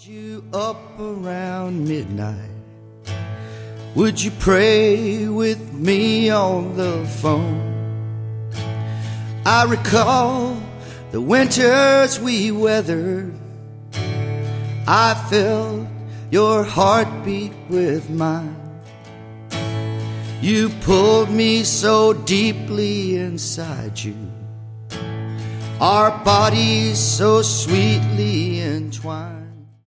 You up around midnight? Would you pray with me on the phone? I recall the winters we weathered. I felt your heartbeat with mine. You pulled me so deeply inside you, our bodies so sweetly entwined.